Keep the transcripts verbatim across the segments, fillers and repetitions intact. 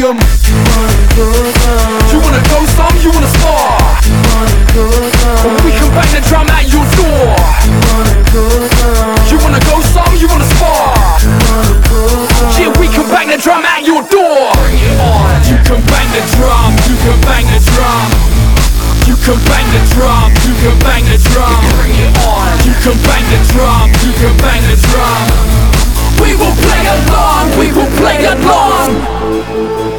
them. You wanna go some, you wanna spar, or we can bang the drum at your door. You wanna go some, you wanna spar, yeah, we can bang the drum at your door. You can bang the drum, you can bang the drum. You can bang the drum, you can bang the drum. You can bang the drum, you can bang the drum. We will play along, we will play along.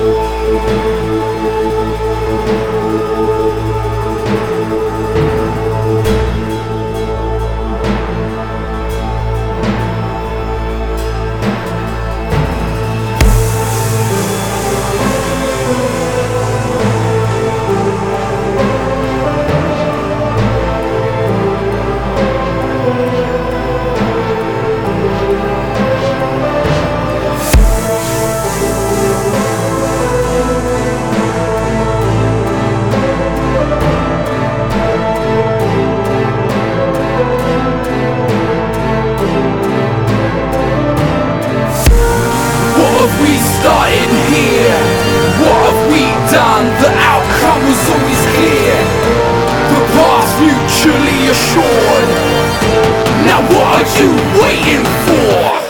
We started here, what have we done? The outcome was always clear, the path mutually assured. Now what are you waiting for?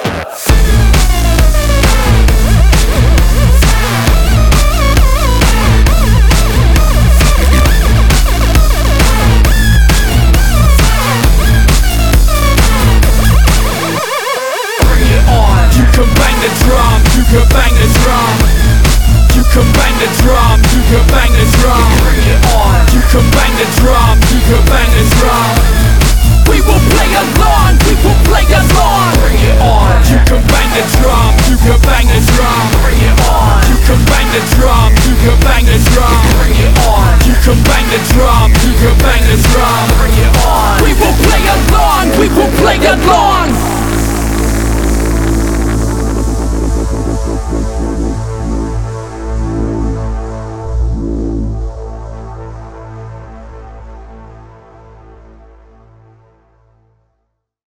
You can bang the drum, you can bang the drum. You can bang the drum, you can bang the drum. Bring it on. You can bang the drum, you can bang the drum. We will play along, we will play along. Bring it on. You can bang the drum, you can bang the drum. Bring it on. You can bang the drum, you can bang the drum. Bring it on. You can bang the drum, you can bang the drum. Bring it on. We will play along, we will play along.